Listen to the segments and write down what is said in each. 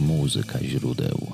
Muzyka źródeł.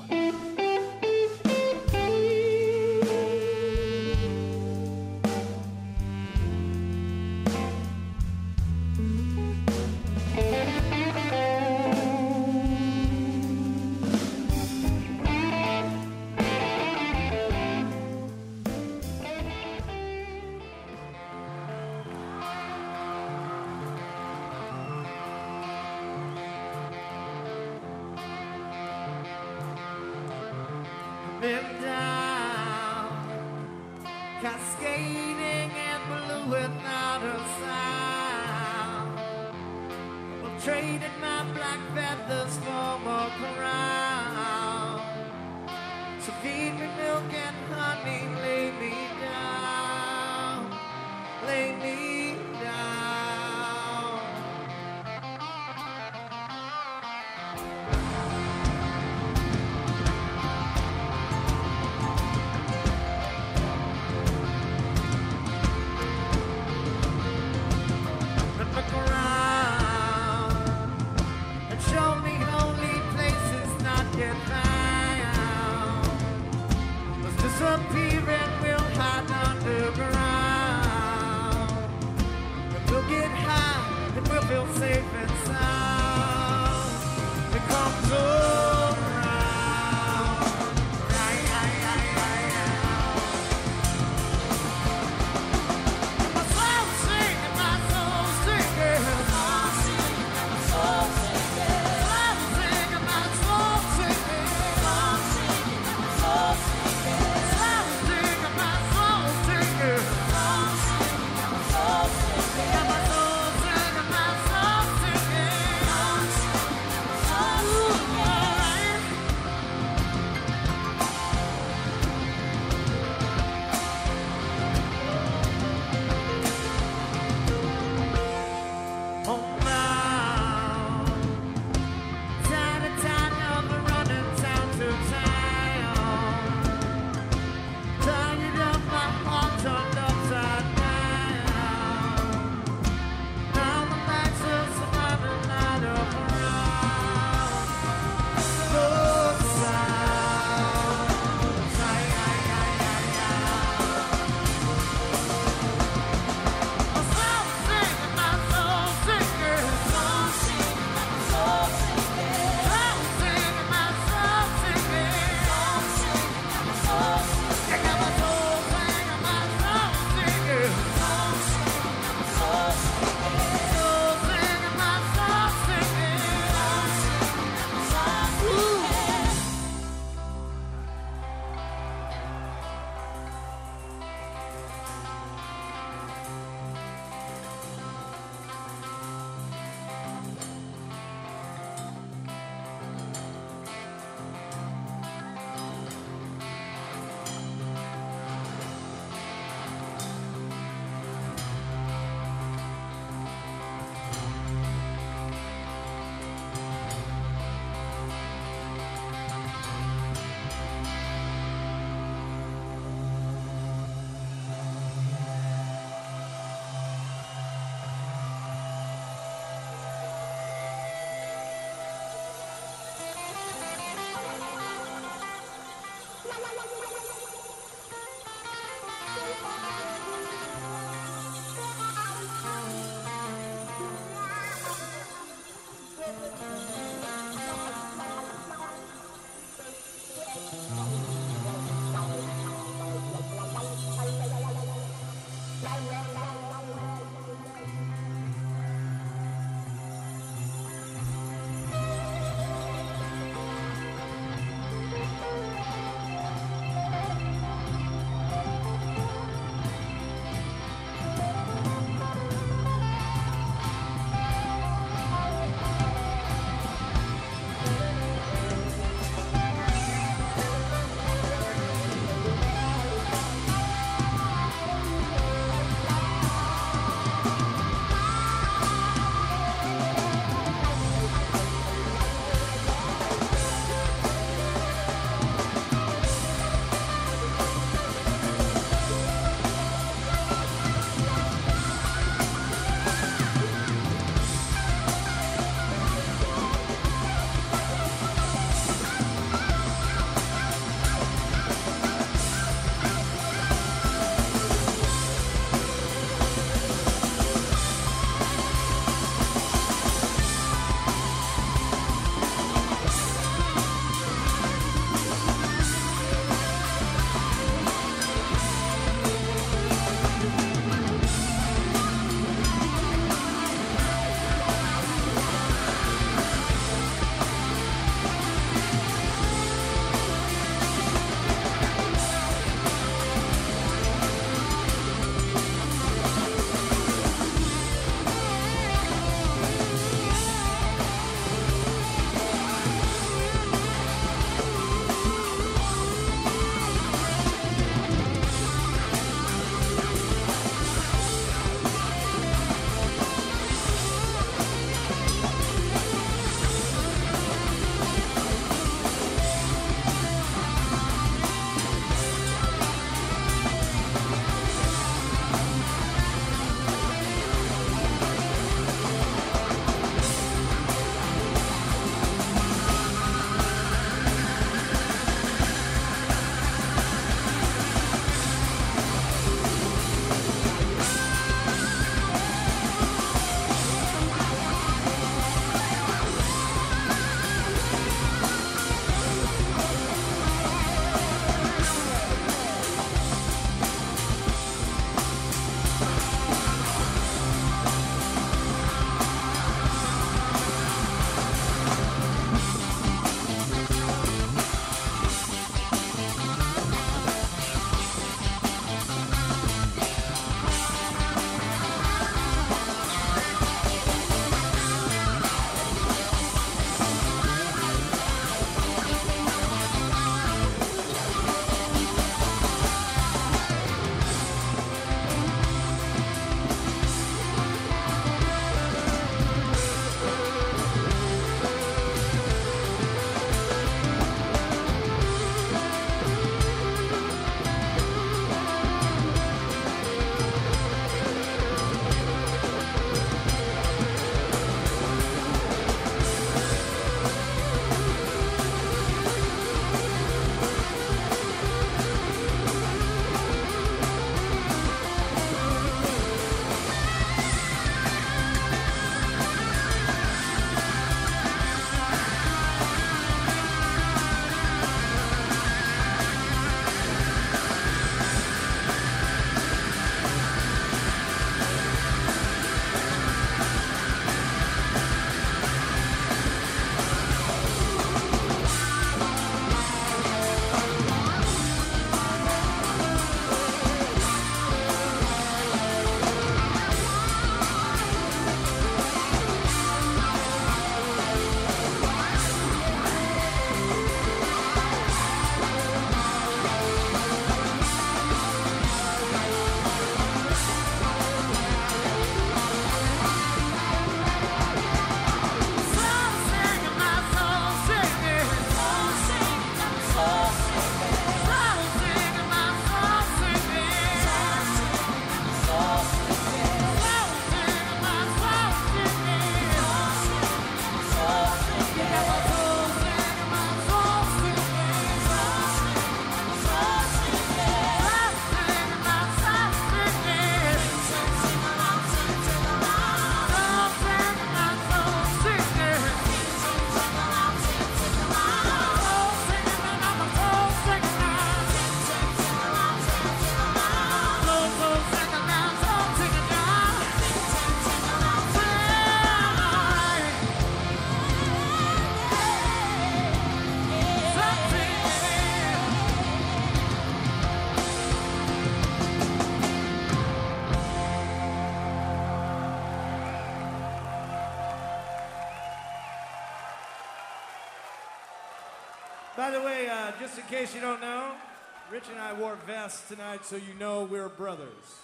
By the way, just in case you don't know, Rich and I wore vests tonight, so you know we're brothers.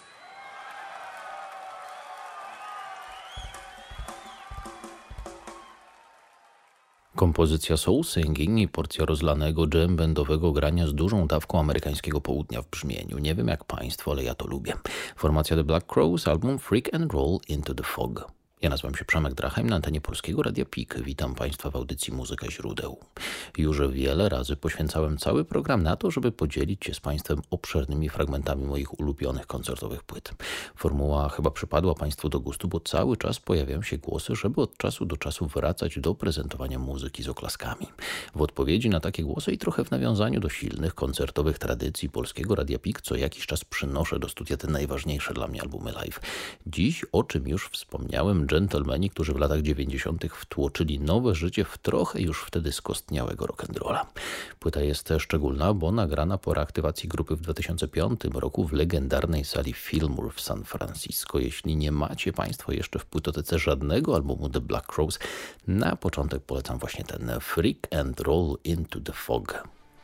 Kompozycja soul singing i porcja rozlanego jam bandowego grania z dużą dawką amerykańskiego południa w brzmieniu. Nie wiem jak państwo, ale ja to lubię. Formacja The Black Crowes, album Freak and Roll into the Fog. Ja nazywam się Przemek Drachem, na antenie Polskiego Radia PIK. Witam Państwa w audycji Muzyka Źródeł. Już wiele razy poświęcałem cały program na to, żeby podzielić się z Państwem obszernymi fragmentami moich ulubionych koncertowych płyt. Formuła chyba przypadła Państwu do gustu, bo cały czas pojawiają się głosy, żeby od czasu do czasu wracać do prezentowania muzyki z oklaskami. W odpowiedzi na takie głosy i trochę w nawiązaniu do silnych koncertowych tradycji Polskiego Radia PIK co jakiś czas przynoszę do studia te najważniejsze dla mnie albumy live. Dziś, o czym już wspomniałem, dżentelmeni, którzy w latach 90. wtłoczyli nowe życie w trochę już wtedy skostniałego rock'n'rolla. Płyta jest szczególna, bo nagrana po reaktywacji grupy w 2005 roku w legendarnej sali Fillmore w San Francisco. Jeśli nie macie Państwo jeszcze w płytotece żadnego albumu The Black Crowes, na początek polecam właśnie ten Freak and Roll into the Fog.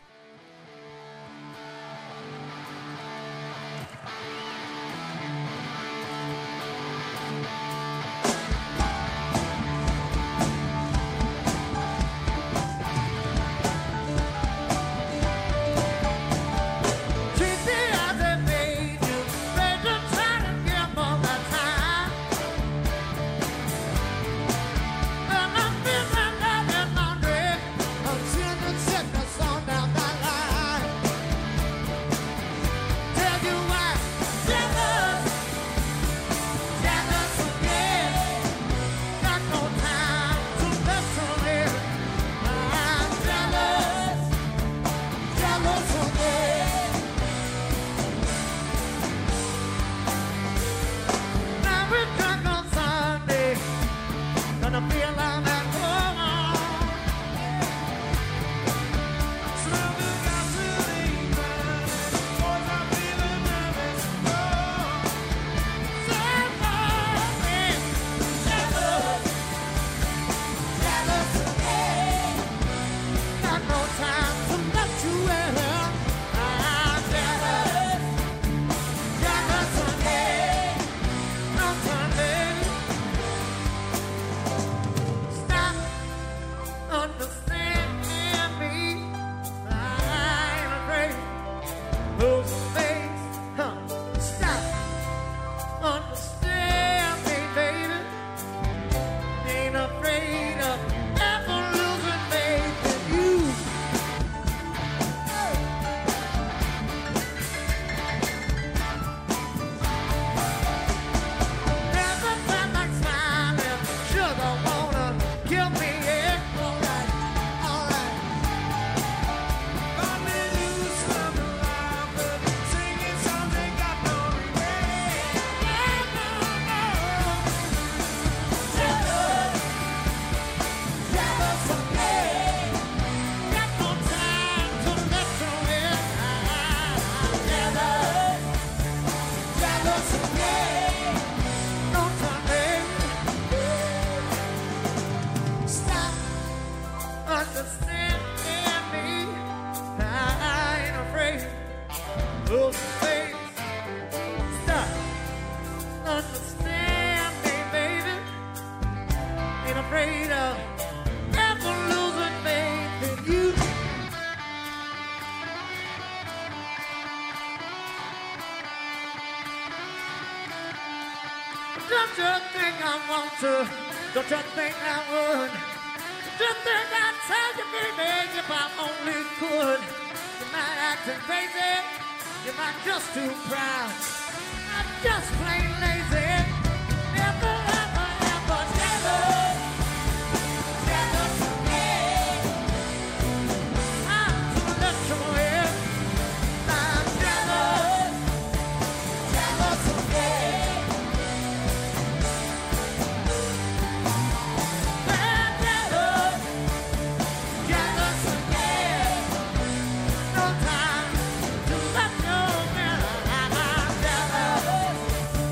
Don't you think I would? Just think I'd tell you, baby, if I only could. You might acting crazy, you might just too proud. I'm just plain lazy. Never, ever, ever jealous. Jealous of me. I'm too much of it. I'm jealous. Jealous of me. No time to let no man. I'm jealous.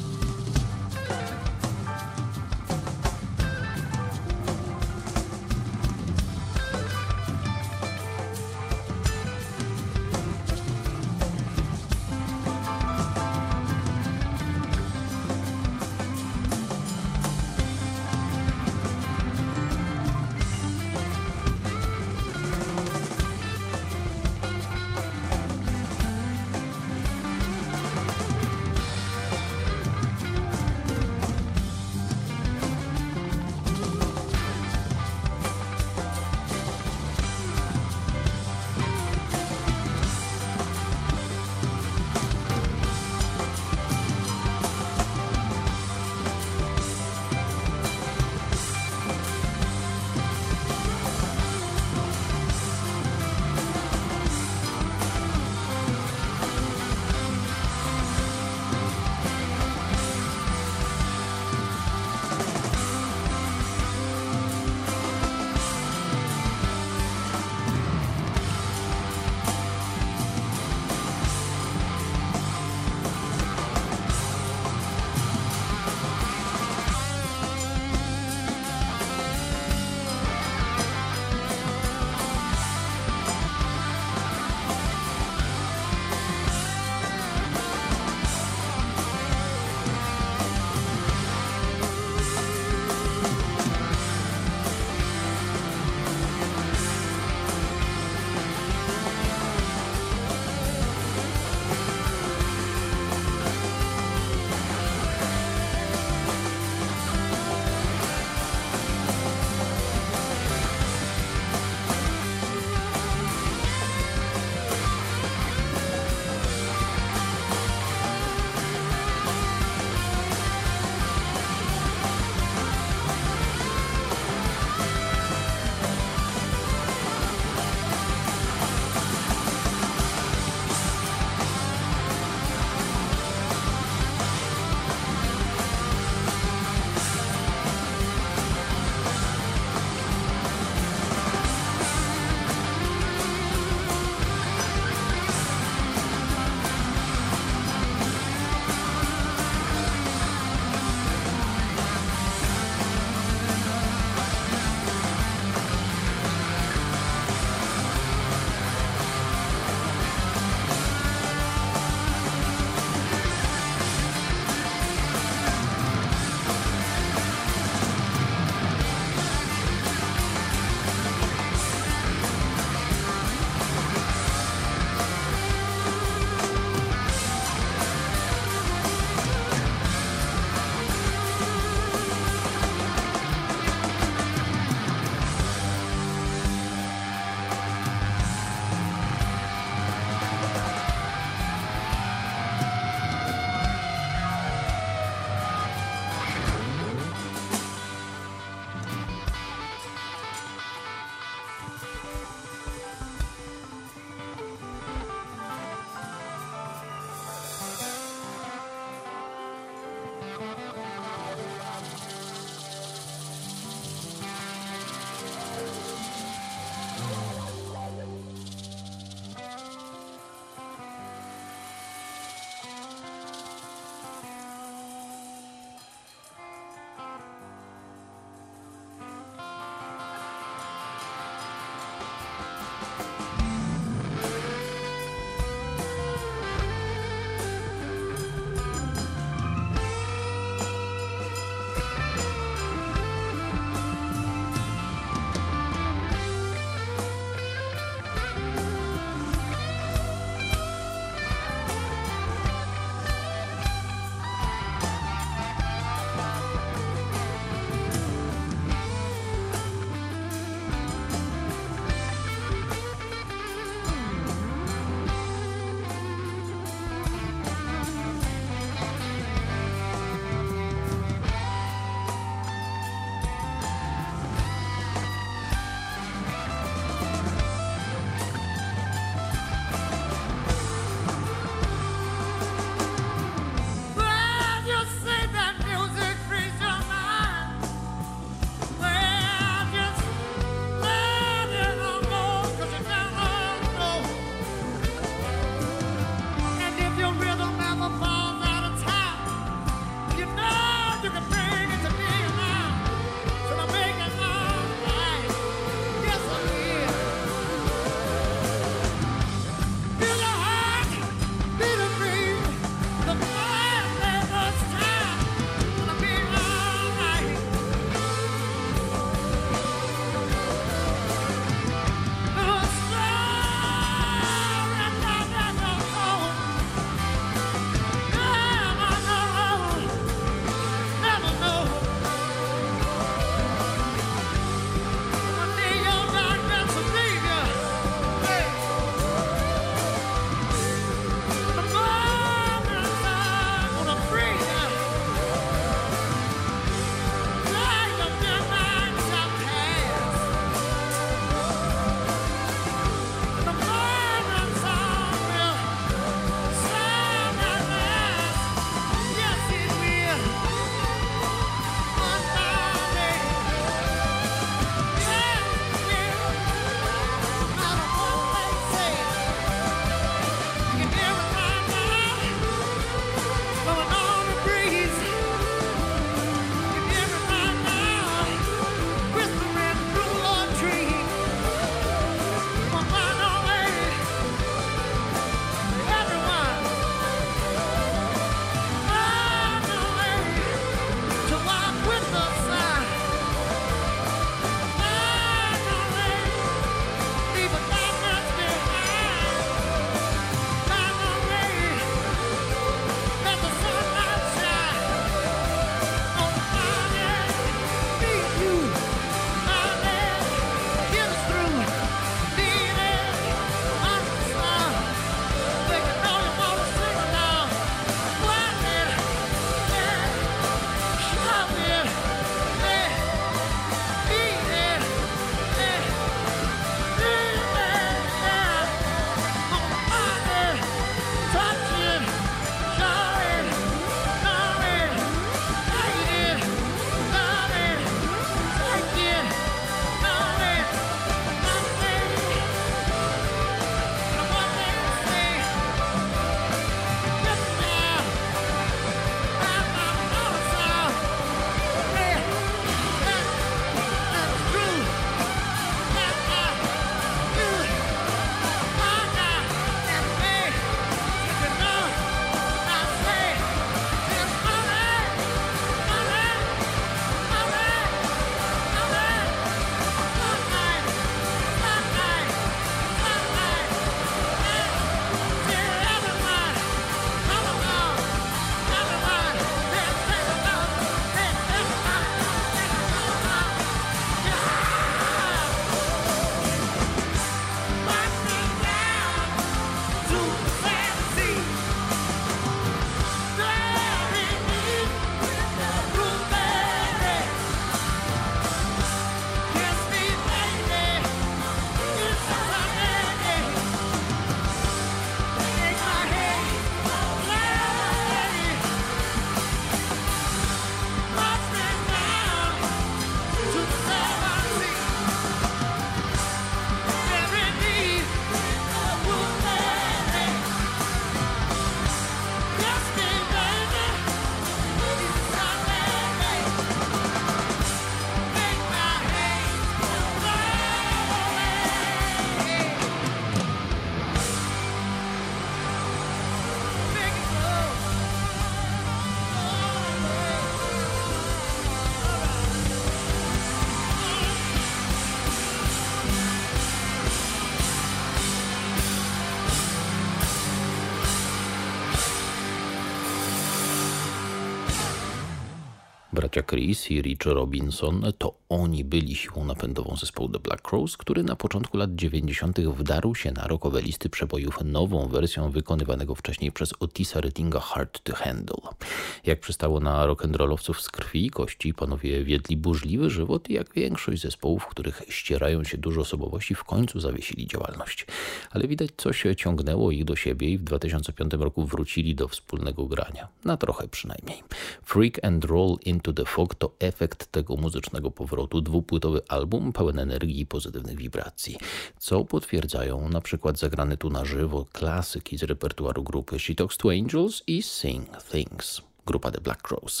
Bracia Chris i Rich Robinson to oni byli siłą napędową zespołu The Black Crowes, który na początku lat 90. wdarł się na rockowe listy przebojów nową wersją wykonywanego wcześniej przez Otisa Reddinga Hard to Handle. Jak przystało na rock'n'rollowców z krwi i kości, panowie wiedli burzliwy żywot i jak większość zespołów, w których ścierają się duże osobowości, w końcu zawiesili działalność. Ale widać, coś ciągnęło ich do siebie i w 2005 roku wrócili do wspólnego grania. Na trochę przynajmniej. Freak and Roll Into the Fog to efekt tego muzycznego powrotu, dwupłytowy album pełen energii i pozytywnych wibracji, co potwierdzają na przykład zagrane tu na żywo klasyki z repertuaru grupy She Talks to Angels i Sing Things, grupa The Black Crowes.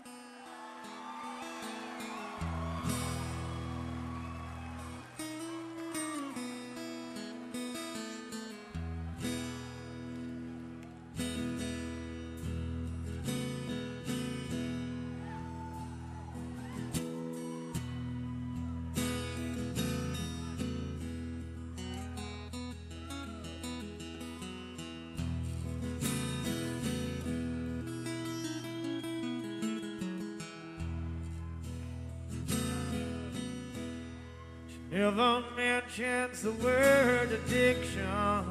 Never mentions the word addiction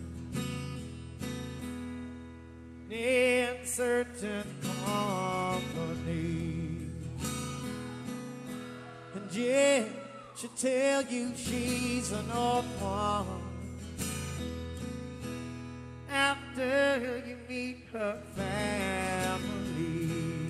in certain company, and yet she tell you she's an orphan after you meet her family.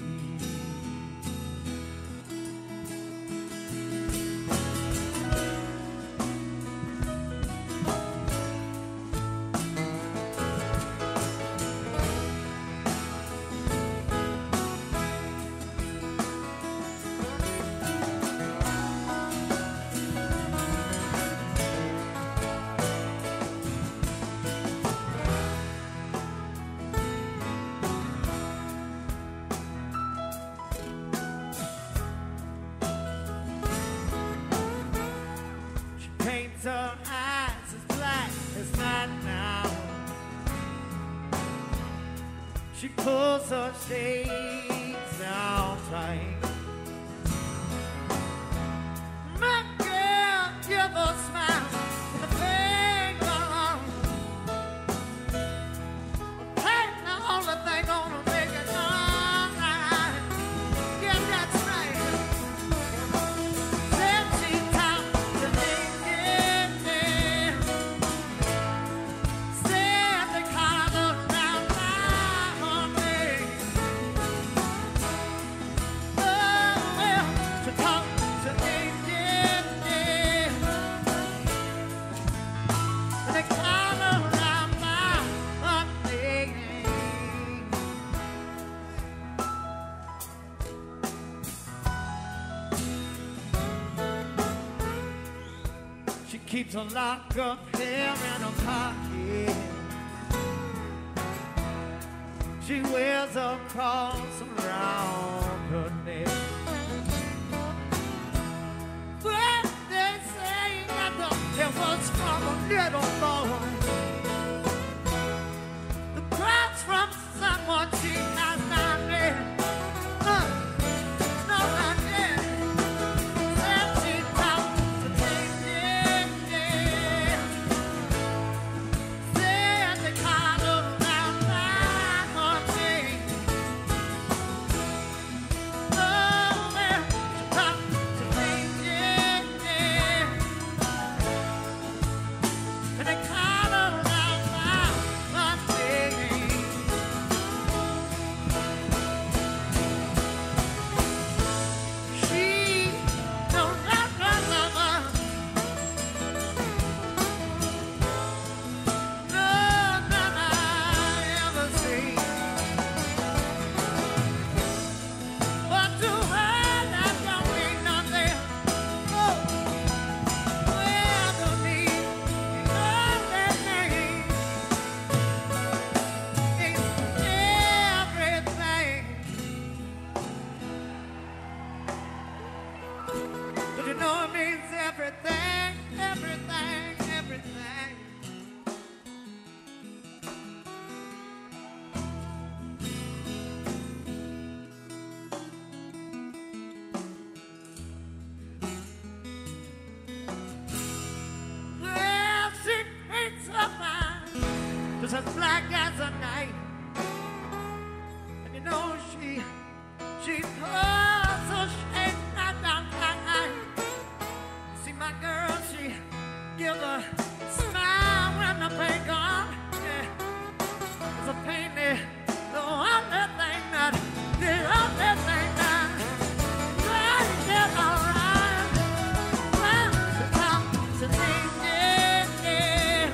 Her eyes as black as night now. She pulls her shades down tight. My girl, give a smile when the pain gone. Pain the only thing gonna make it all right. Yeah, that's right. Said she talked to me. Keeps a lock up hair in her pocket. She wears a cross around her neck. But they say that it was from a little boy. The cross from someone she has not met. No, not yet. Said she talked to me. Said they caught her around my heart. as black as the night. And you know she pulls her shade down. See my girl, she gives a smile when the pain gone. Yeah, it's a pain there, the only thing that trying to get around. Well, the top to me, yeah.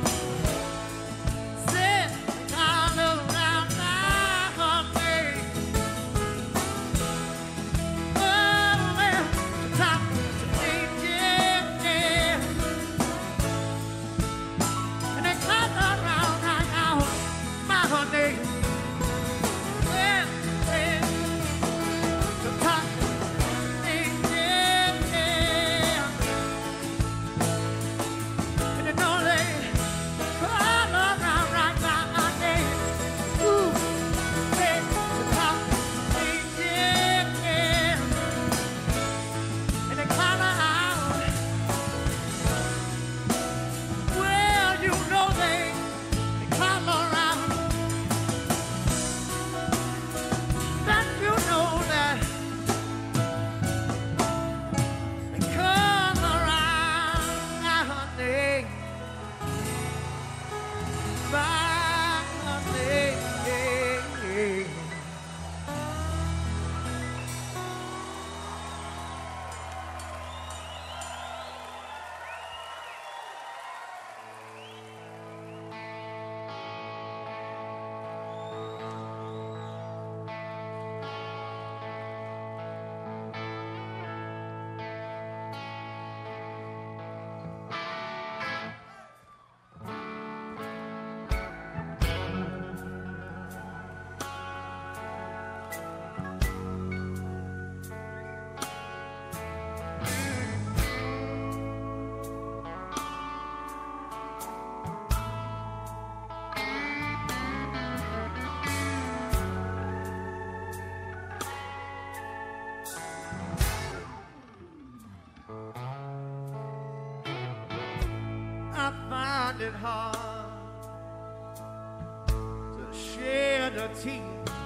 Sit all around my honey. Oh, well, the top to me, yeah. And they come around now, my honey. Well, yeah. The top to me, yeah. And you know they come around right now, honey. Ooh, yeah. The top to me, yeah. And they come out. Well, you know they come around. That you know that they come around, honey. My honey. I find it hard to shed a tear.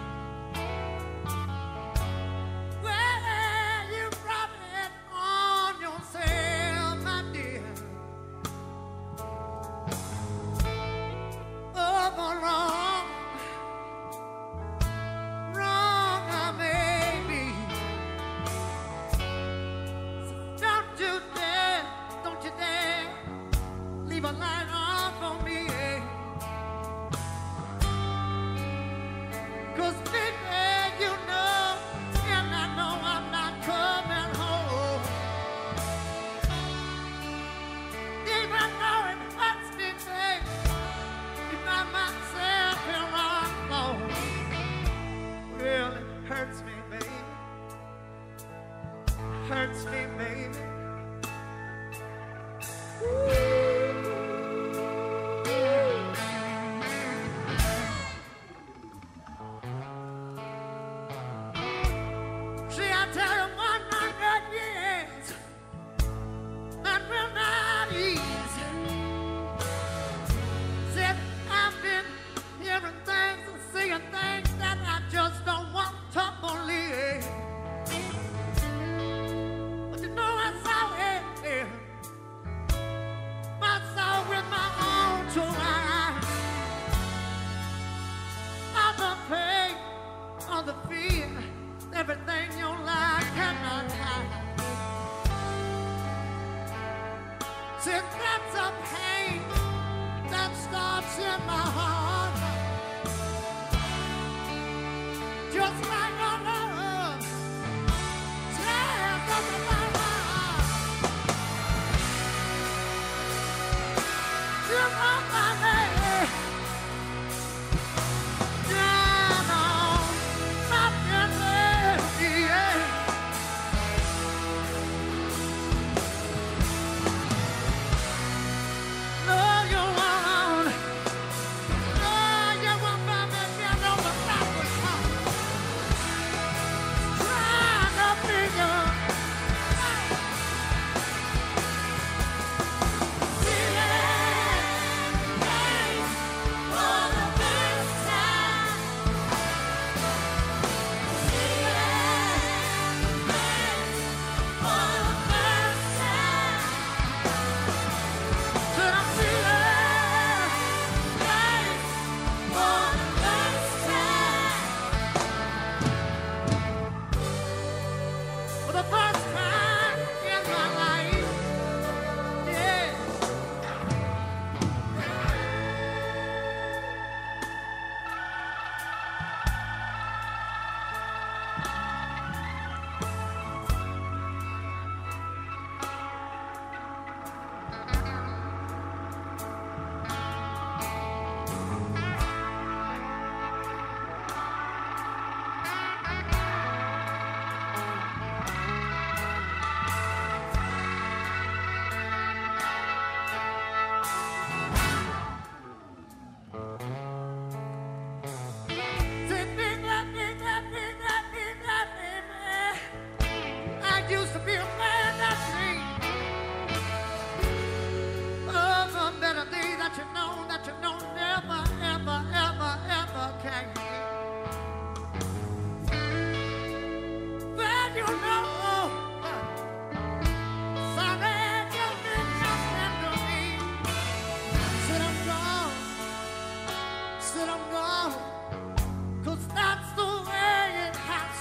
Well, you brought it on yourself, my dear. Wrong I may be. So don't you dare leave a light on for me. 'Cause baby, you know, and I know I'm not coming home. Even though it hurts me, babe, you find myself here alone. Well, it hurts me, baby. Hurts me, baby. See, I tell you 100 years that will not ease. Said I've been hearing things and seeing things that I just don't want to believe. But you know I saw it there. I saw with my own two eyes. All the pain, all the fear, everything your life cannot hide. Since that's a pain that starts in my heart, just like a love tears up my heart. You know my name. Down on my knees, yeah. No, you won't. No, you won't find me again on the backward path. Trying to figure out. Yeah.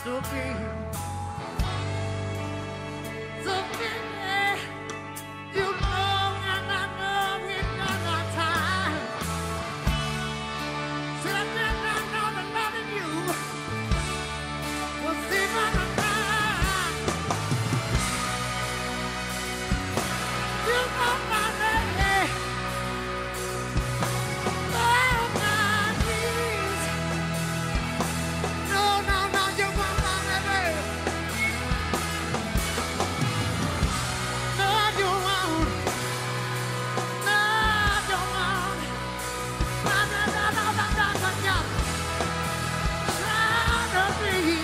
to be. So baby, you know and I know we've done our time. Should I did not know that loving you was even a crime? You know my lady, oh my knees. No, no, no, you want my lady. No, you won't. No, you won't. No, no, no, no, no, no, no, no. Try to be.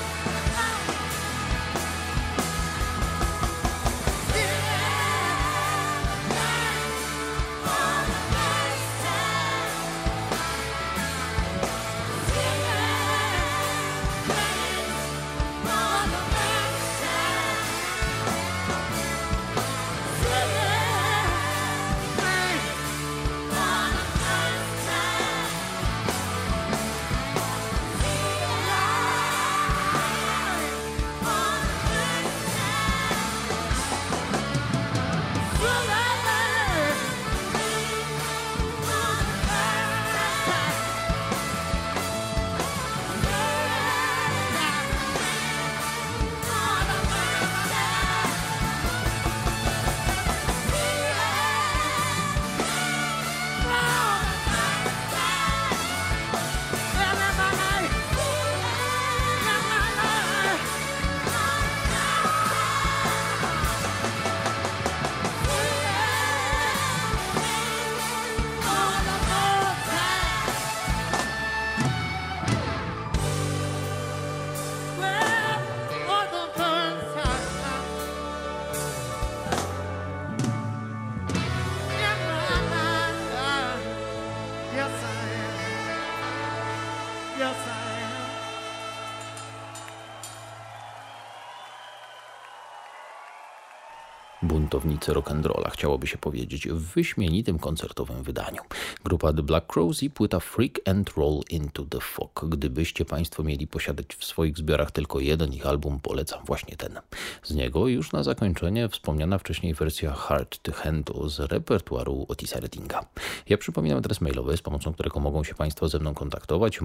Buntownicy rock'n'rolla, chciałoby się powiedzieć, w wyśmienitym koncertowym wydaniu. Grupa The Black Crowes i płyta Freak and Roll into the Fog. Gdybyście Państwo mieli posiadać w swoich zbiorach tylko jeden ich album, polecam właśnie ten. Z niego już na zakończenie wspomniana wcześniej wersja Hard to Handle z repertuaru Otisa Reddinga. Ja przypominam adres mailowy, z pomocą którego mogą się Państwo ze mną kontaktować: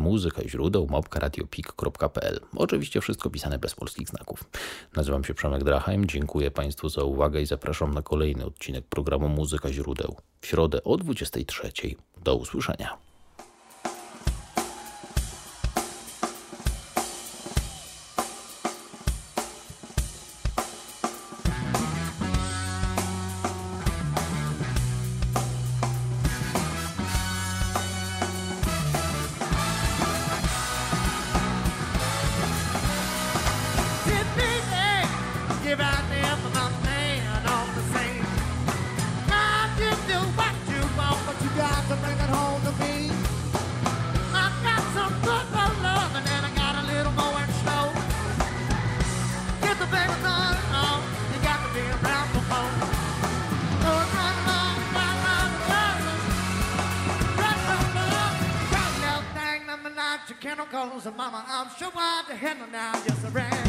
muzyka@radiopik.pl. Oczywiście wszystko pisane bez polskich znaków. Nazywam się Przemek Drachheim, dziękuję Państwu za uwagę i zapraszam na kolejny odcinek programu Muzyka Źródeł w środę o 23:00. Do usłyszenia. Give out there for my man all the same. I just do what you want, but you got to bring it home to me. I've got some good old love, and then I got a little more in slow. Get the baby done on, you got to be around for more. Oh, run along, run, run, run, run, run, run. Run, little thing, let me light your chemicals, and mama, I'm sure I'd handle now, just a ring.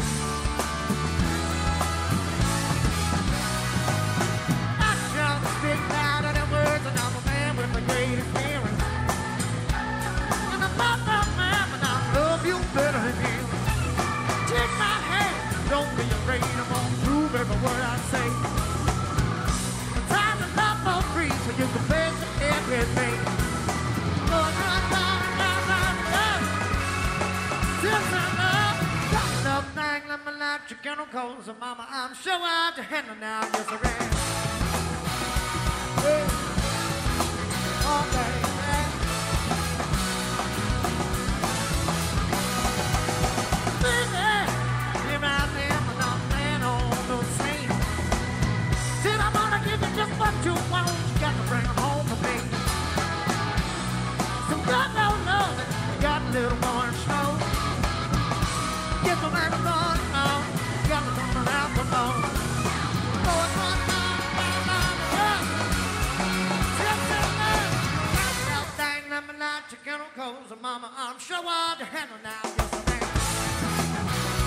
Speak louder than words, and I'm a man with a great experience. And I'm not that man, but I love you better than you. Take my hand, don't be afraid, I'm gonna prove every word I say. The time is not for free, so you can face everything. Lord, run, run, run, run, run. Just enough, got enough thing, let me light your chemicals, and mama, I'm sure I'd handle now, just a ring. All day, man. Baby, you're out there, but I'm man on the same. Said I'm gonna give you just what you want. You got to bring it home to me. Some good old love, you got a little more in snow. Get the man on, you got to come around the phone. Oh, it's one time, chemicals, and mama, I'm sure I'd handle now, yes, I am.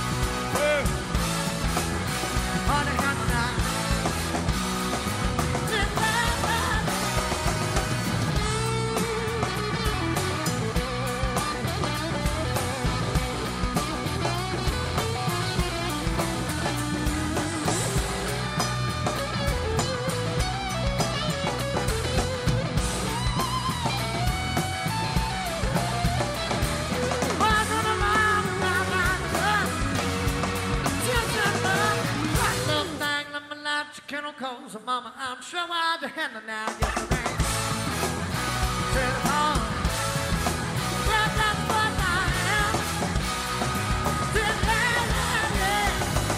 cause mama, I'm sure I'd handle now. Yes, man. Said it all. Well, that's what I am. Said, hey,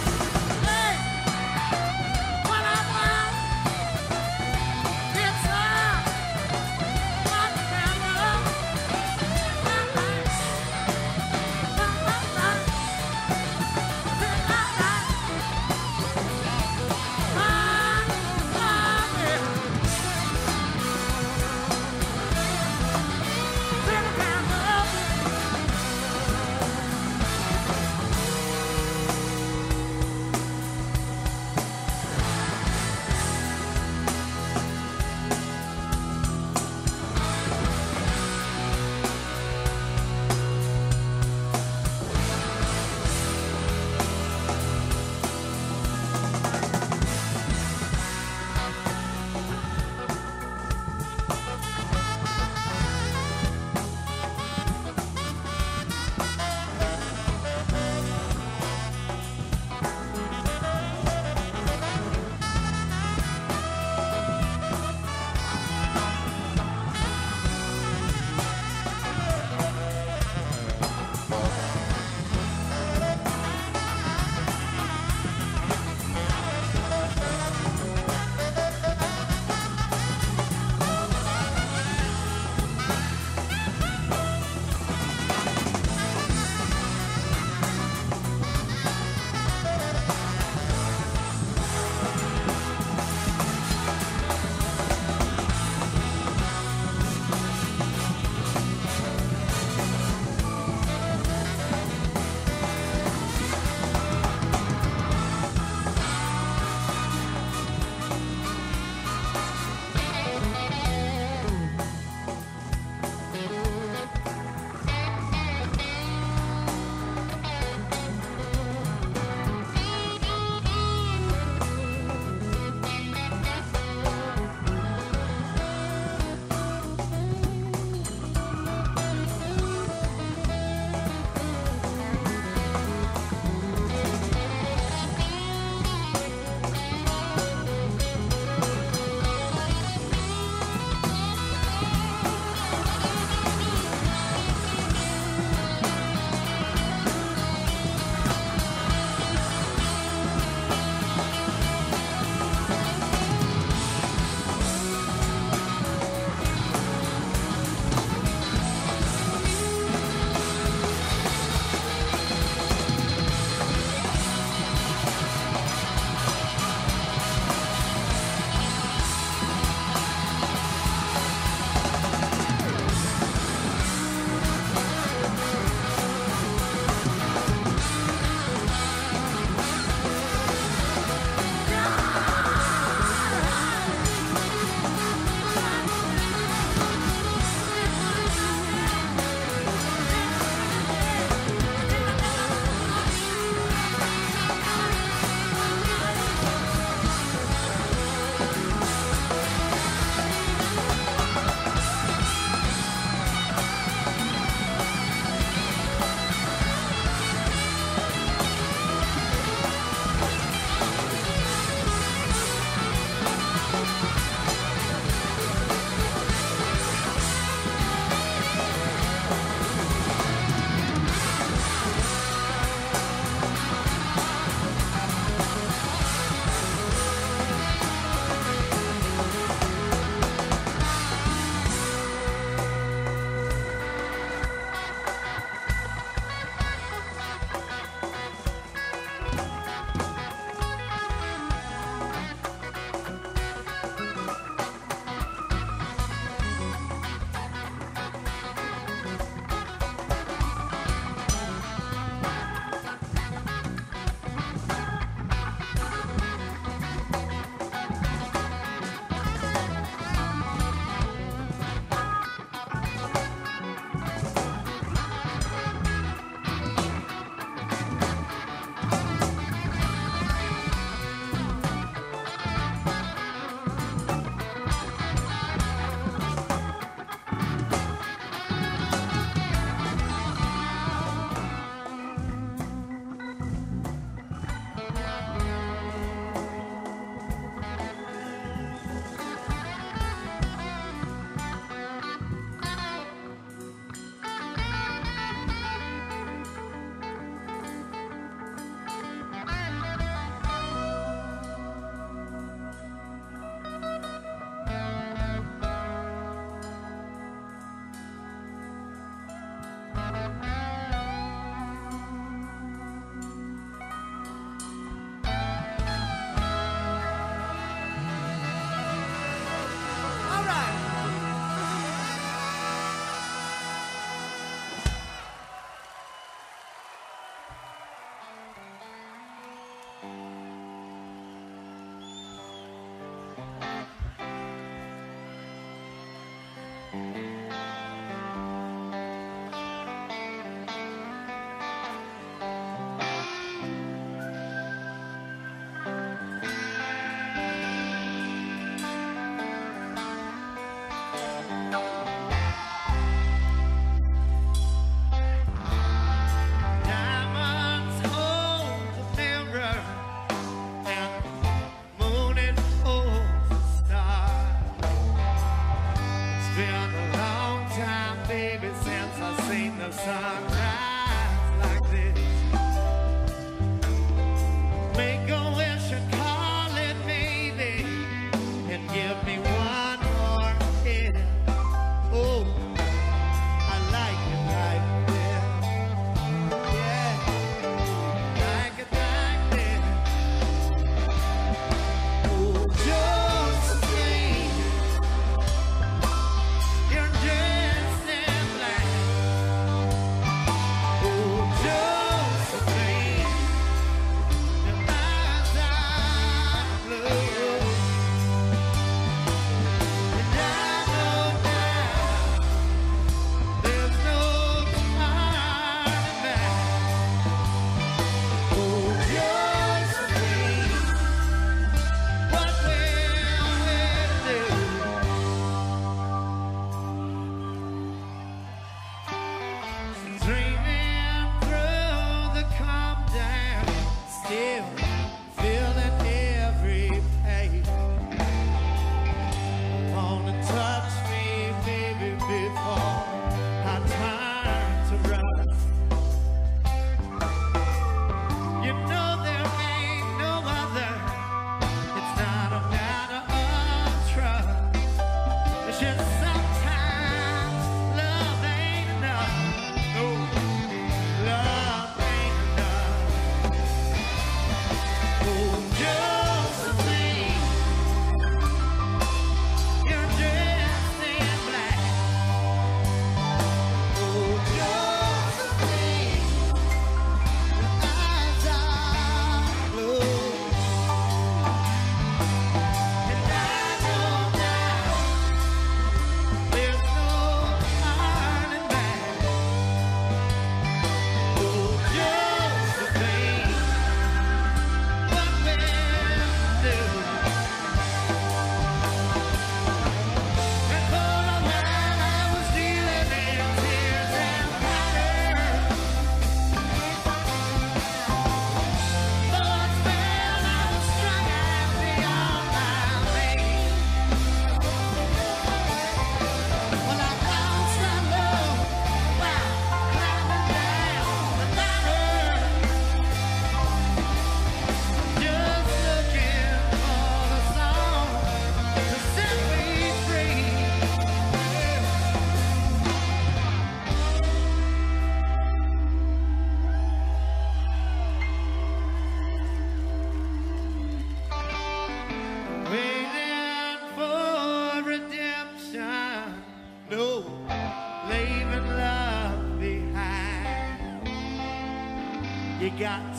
what I want, it's what camera.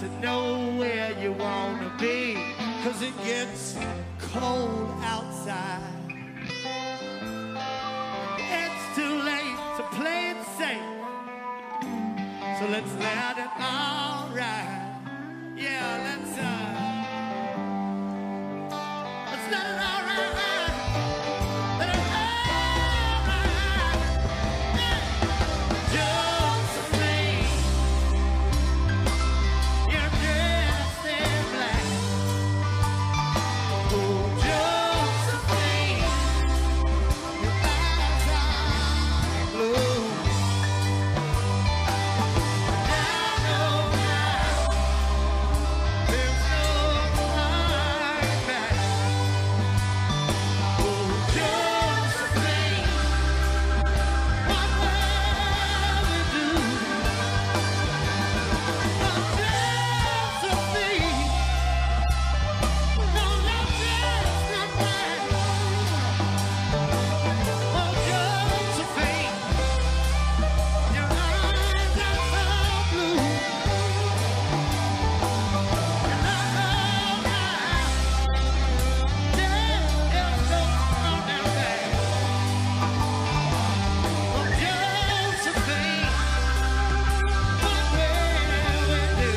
to know where you wanna be, 'cause it gets cold outside. It's too late to play it safe, so let's let it all ride. Yeah, let's let it all ride. Let it all ride. Yeah. Josephine, you're dressed in black. Oh, Josephine, your eyes are blue. Now, no, now, there's no turning back. Oh, Josephine, what will we do? Oh, Josephine, no, not just a man. Oh, Josephine, your eyes are so blue. And I know now, there's no turning back. Oh, Josephine, what will we do?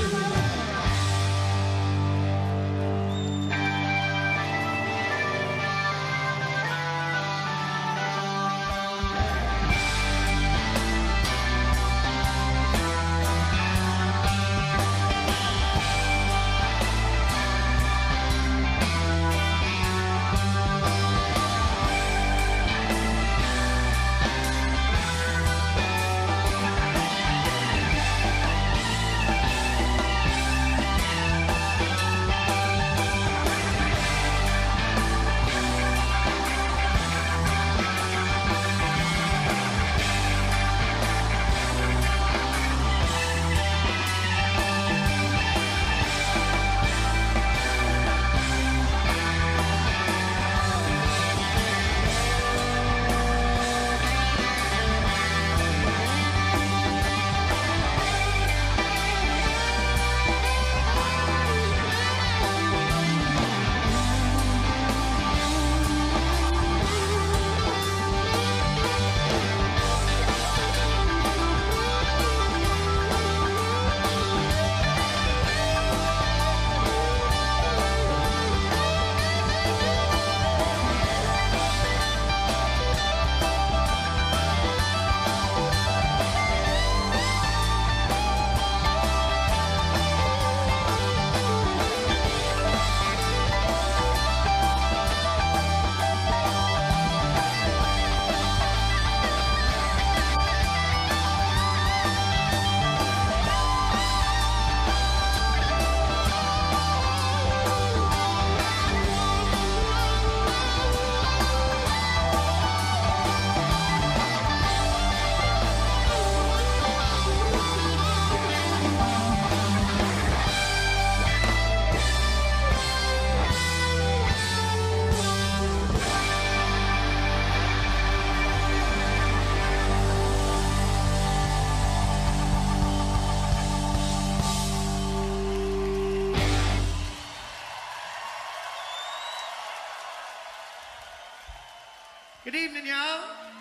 Good evening, y'all.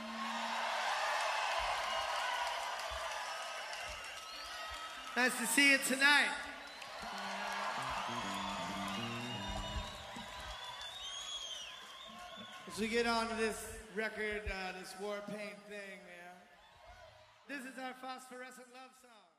Nice to see you tonight. As we get on to this record, this war paint thing, this is our phosphorescent love song.